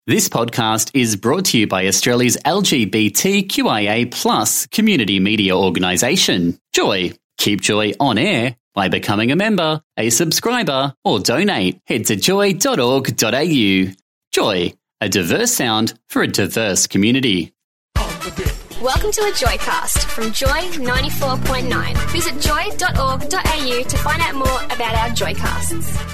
This podcast is brought to you by Australia's LGBTQIA+ community media organisation, Joy. Keep Joy on air by becoming a member, a subscriber, or donate. Head to joy.org.au. Joy, a diverse sound for a diverse community. Welcome to a Joycast from Joy 94.9. Visit joy.org.au to find out more about our Joycasts.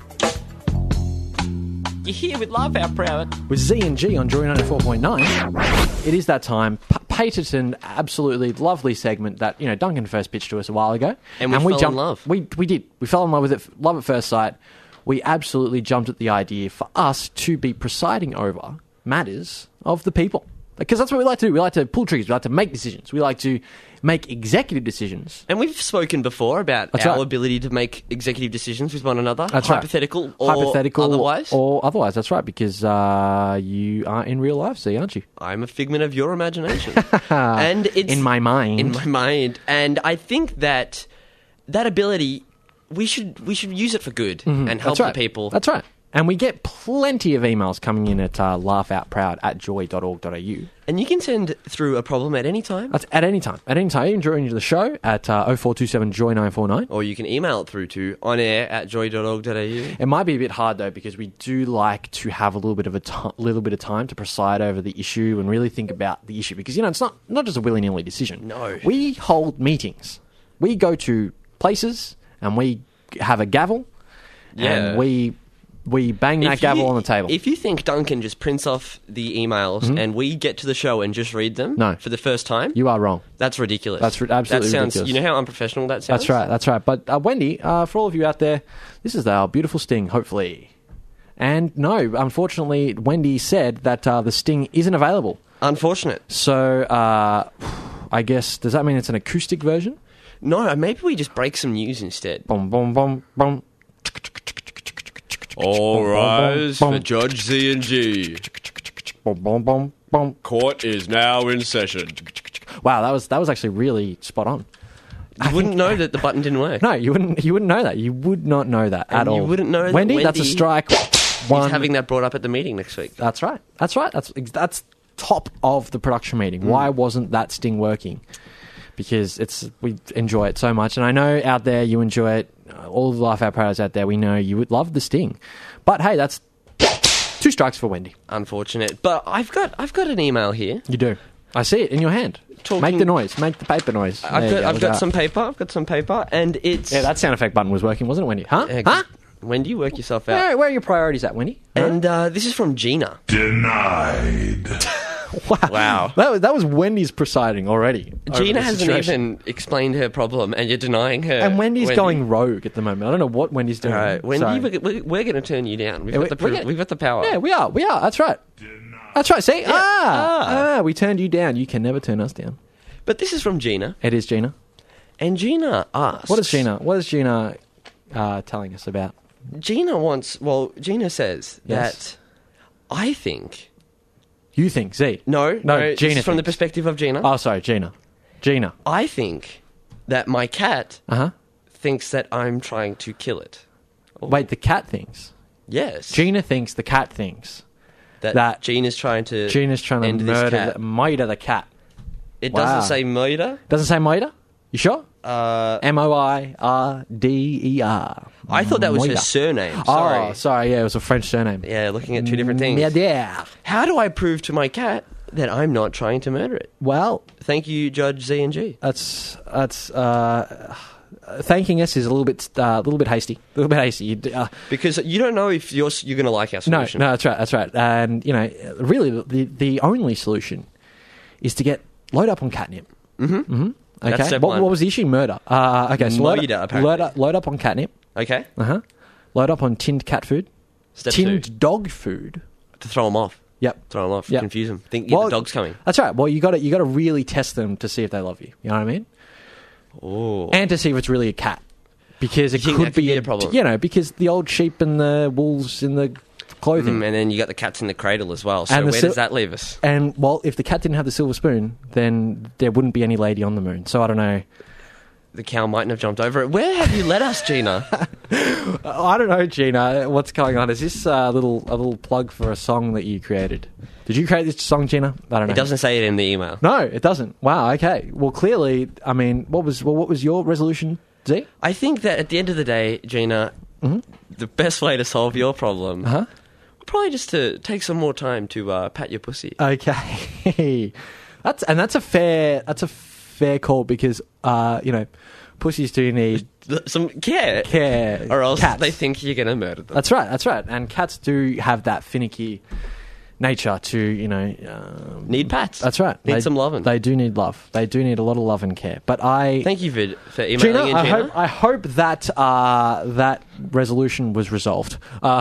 You're here with Laugh Out Proud. With Z and G on Joy 94.9. It is that time. Patented, absolutely lovely segment that, Duncan first pitched to us a while ago. And we fell in love. We did. We fell in love with it. Love at first sight. We absolutely jumped at the idea for us to be presiding over matters of the people. Because that's what we like to do. We like to pull triggers. We like to make decisions. We like to make executive decisions. And we've spoken before about our ability to make executive decisions with one another. That's hypothetical right. or hypothetical otherwise. Or otherwise, that's right. Because you are in real life, see, aren't you? I'm a figment of your imagination. And it's in my mind. In my mind. And I think that ability, we should use it for good and help the people. That's right. And we get plenty of emails coming in at laughoutproud@joy.org.au. And you can send through a problem at any time. That's at any time. At any time, even during the show at 0427-JOY-949. Or you can email it through to onair@joy.org.au. It might be a bit hard, though, because we do like to have a little bit of time to preside over the issue and really think about the issue. Because, it's not just a willy-nilly decision. No. We hold meetings. We go to places and we have a gavel. Yeah. And we bang that gavel on the table. If you think Duncan just prints off the emails and we get to the show and just read them for the first time, you are wrong. That's ridiculous. That's absolutely ridiculous. ridiculous. You know how unprofessional that sounds? That's right. But Wendy, for all of you out there, this is our beautiful sting, hopefully. And no, unfortunately, Wendy said that the sting isn't available. Unfortunate. So, I guess, does that mean it's an acoustic version? No, maybe we just break some news instead. Boom, boom, boom, boom. All rise for Judge Z and G. Court is now in session. Wow, that was actually really spot on. You wouldn't know that the button didn't work. No, you wouldn't know that. You would not know that at all. You wouldn't know that Wendy, that's a strike. He's having that brought up at the meeting next week. That's right. That's top of the production meeting. Why wasn't that sting working? Because we enjoy it so much, and I know out there you enjoy it. All the Laugh Out Pros out there, we know you would love the sting. But hey, that's 2 strikes for Wendy. Unfortunate. But I've got an email here. You do. I see it in your hand. Make the noise. Make the paper noise. I've got some paper, and it's... Yeah, that sound effect button was working, wasn't it, Wendy? Huh? Wendy, work yourself out. Where are your priorities at, Wendy? And this is from Gina. Denied. Wow. That was Wendy's presiding already. Gina hasn't even explained her problem, and you're denying her. And Wendy's going rogue at the moment. I don't know what Wendy's doing. All right, Wendy, we're going to turn you down. We've got the power. Yeah, we are. That's right. That's right. See? Yeah. We turned you down. You can never turn us down. But this is from Gina. It is Gina. And Gina asks... What is Gina telling us about? Gina says that I think... You think, Z? No, Gina from the perspective of Gina. Oh, sorry, Gina. I think that my cat thinks that I'm trying to kill it. Wait, the cat thinks? Yes. Gina thinks the cat thinks. That Gina's trying to murder the cat. It doesn't say murder? Doesn't say murder? You sure? Moirder. I thought that was her surname. Sorry. Oh, sorry. Yeah, it was a French surname. Yeah, looking at 2 different things. Yeah. How do I prove to my cat that I'm not trying to murder it? Well, thank you, Judge Z and G. That's thanking us is a little bit hasty. Because you don't know if you're going to like our solution. No, that's right. And really, the only solution is to load up on catnip. Okay. That's what was the issue? Murder. Okay. So load up on catnip. Okay. Load up on tinned cat food. Step tinned 2. dog food. To throw them off. Yep. Throw them off. Yep. Confuse them. Think the dog's coming. That's right. Well, you got to really test them to see if they love you. You know what I mean? Oh. And to see if it's really a cat, because it could be a problem. Because the old sheep and the wolves in the clothing. And then you got the cats in the cradle as well. So where does that leave us? And, well, if the cat didn't have the silver spoon, then there wouldn't be any lady on the moon. So I don't know. the cow mightn't have jumped over it. Where have you led us, Gina? I don't know, Gina. What's going on? Is this a little plug for a song that you created? Did you create this song, Gina? I don't know. It doesn't say it in the email. No, it doesn't. Wow. Okay. Well, clearly, I mean, what was your resolution, Z? I think that at the end of the day, Gina, the best way to solve your problem would probably just to take some more time to pat your pussy. Okay. That's a fair call because pussies do need Some care. Or else Cats. they think you're going to murder them. That's right. And cats do have that finicky nature to, Need pats. That's right. Need some loving. They do need love. They do need a lot of love and care. But Thank you for emailing in, Gina. I hope that that resolution was resolved.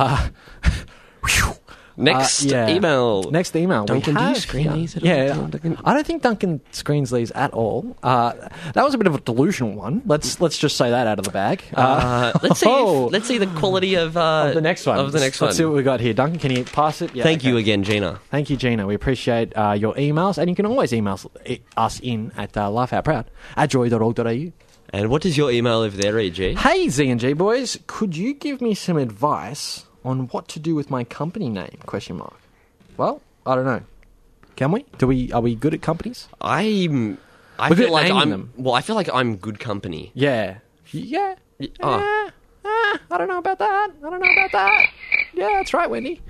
Next email. Next email. Duncan, we do you have screen here- these at Yeah, all? Duncan? I don't think Duncan screens these at all. That was a bit of a delusional one. Let's just say that out of the bag. Let's see the quality of the next one. Let's see what we got here. Duncan, can you pass it? Yeah, Thank okay. you again, Gina. Thank you, Gina. We appreciate your emails, and you can always email us in at laughoutproud@joy.org.au. And what does your email over there read, G? Hey, Z and G boys, could you give me some advice on what to do with my company name? ? Well, I don't know. Can we? Are we good at companies? I We're feel good at like naming I'm. them. Well, I feel like I'm good company. Yeah. I don't know about that. Yeah, that's right, Wendy.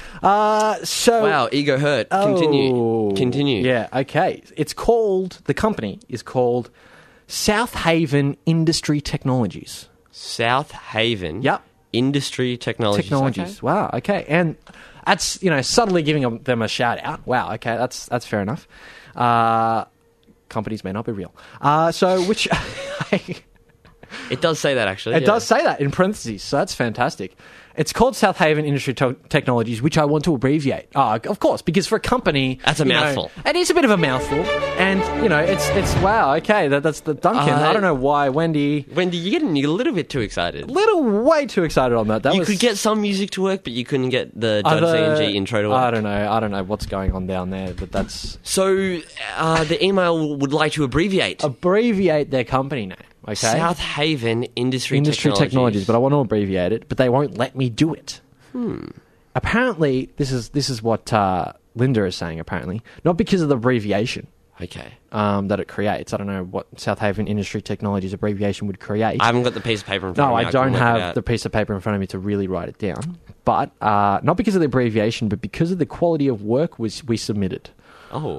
So Wow, ego hurt. Continue. Yeah, okay. The company is called South Haven Industry Technologies. South Haven. Yep. Industry Technologies. Okay. Wow, okay. And that's, subtly giving them a shout out. Wow, okay, that's fair enough. Companies may not be real. Which... It does say that, actually. It does say that in parentheses, so that's fantastic. It's called South Haven Industry Technologies, which I want to abbreviate. Of course, because for a company... That's a mouthful. It is a bit of a mouthful. And, it's wow, okay, that's the Duncan. I don't know why, Wendy... Wendy, you're getting a little bit too excited. Way too excited on that. You could get some music to work, but you couldn't get the Judge C&G intro to work. I don't know what's going on down there, but that's... So, the email would like to abbreviate Abbreviate their company name. Okay. South Haven Industry Technologies, but I want to abbreviate it, but they won't let me do it. Apparently, this is what Linda is saying, apparently. Not because of the abbreviation Okay. that it creates. I don't know what South Haven Industry Technologies abbreviation would create. I haven't got the piece of paper in front of me. No, I don't have the piece of paper in front of me to really write it down. But not because of the abbreviation, but because of the quality of work we submitted. Oh.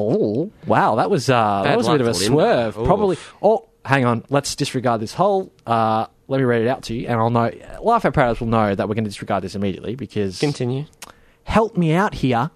Wow, that was a bit of a swerve. Oof. Probably. Oh, hang on. Let's disregard this whole. Let me read it out to you, and I'll know. Laugh Out Proud will know that we're going to disregard this immediately because. Continue. Help me out here,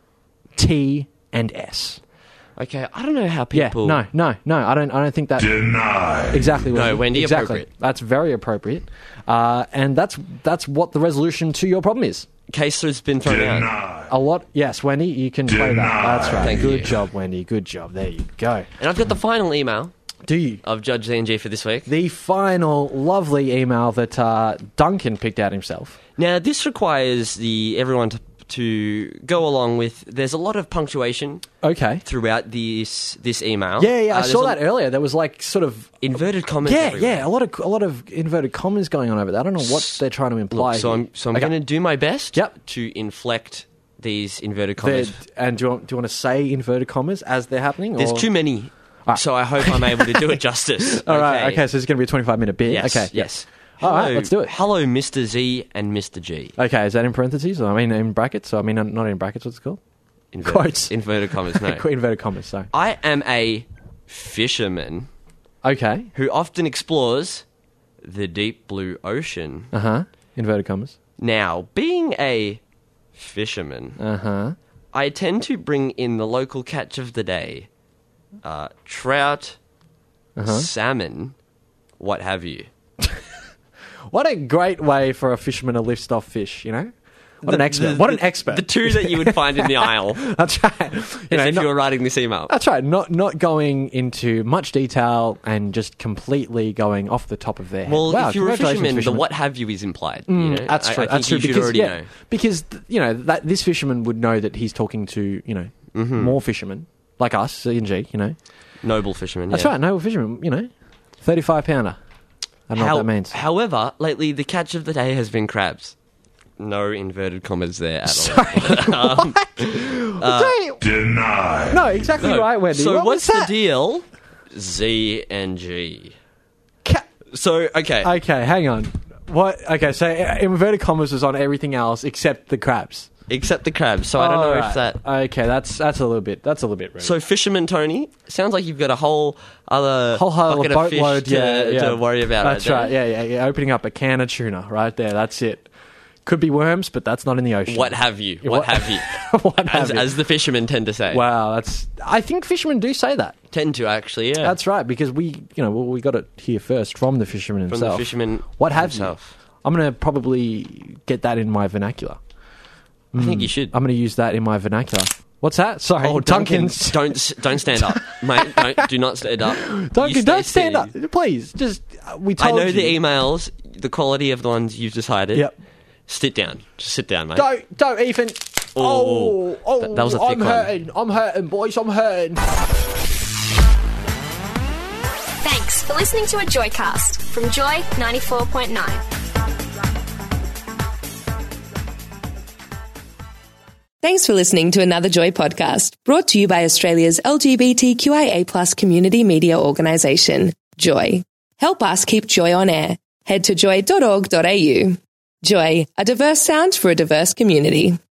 T and S. Okay, I don't know how people... Yeah, no. I don't think that... Denied. Exactly. No, Wendy, exactly. appropriate. That's very appropriate. And that's what the resolution to your problem is. Case has been thrown out. Denied. A lot... Yes, Wendy, you can play that. That's right. Thank Good you. job, Wendy. Good job. There you go. And I've got the final email Do you? of Judge Z&G for this week. The final lovely email that Duncan picked out himself. Now, this requires everyone to go along with... There's a lot of punctuation Okay. throughout this email. Yeah, I There's saw that earlier. There was like sort of... inverted commas everywhere. Yeah, a lot of inverted commas going on over there. I don't know what they're trying to imply. Look, so I'm Okay. going to do my best Yep. to inflect these inverted commas. And do you want to say inverted commas as they're happening? There's or? too many, right. so I hope I'm able to do it justice. All right, okay, so it's going to be a 25-minute bit. Yes, okay, yes. All right, let's do it. Hello, Mr. Z and Mr. G. Okay, is that in parentheses? I mean, in brackets? So I mean, not in brackets, what's it called? Quotes. Inverted commas, no. Inverted commas, sorry. I am a fisherman Okay, who often explores the deep blue ocean. inverted commas. Now, being a fisherman, I tend to bring in the local catch of the day. Trout, salmon, what have you. What a great way for a fisherman to lift off fish, you know? What an expert. What an expert. The two that you would find in the aisle That's right. if you were writing this email. That's right. Not going into much detail and just completely going off the top of their head. Well, Wow, if you're a congratulations, fisherman, the what have you is implied. You know? That's true. I think That's true. you should Because, already know. Because that this fisherman would know that he's talking to more fishermen like us, C&G. Noble fisherman. That's yeah. right. No fishermen. 35-pounder. I don't know what that means. However, lately the catch of the day has been crabs. No inverted commas there at all. Denied. No, exactly right, Wendy. So What what's was the that? deal? Z and G. So, okay. Okay, hang on. What? Okay, so inverted commas was on everything else except the crabs. Except the crabs. So I don't know Alright. if that... Okay, that's a little bit rude. So Fisherman Tony, sounds like you've got a whole other bucket of fish boatload, to worry about. That's right. right. Yeah. Opening up a can of tuna right there. That's it. Could be worms, but that's not in the ocean. What have you? What have you? As the fishermen tend to say. Wow, I think fishermen do say that. Tend to actually, yeah. That's right, because we got it here first from the fisherman himself. From the fisherman What have himself. you? I'm going to probably get that in my vernacular. I think you should. I'm going to use that in my vernacular. What's that? Sorry, Oh, Duncan's. don't stand up, mate. Do not stand up. Duncan, You don't stay stand up, steady. please. Just we I told know you. the emails, the quality of the ones you've decided. Yep. Sit down. Just sit down, mate. Don't even. Oh. That was a thick I'm one. hurting. I'm hurting, boys. I'm hurting. Thanks for listening to a Joycast from Joy 94.9. Thanks for listening to another Joy podcast, brought to you by Australia's LGBTQIA+ community media organisation, Joy. Help us keep Joy on air. Head to joy.org.au. Joy, a diverse sound for a diverse community.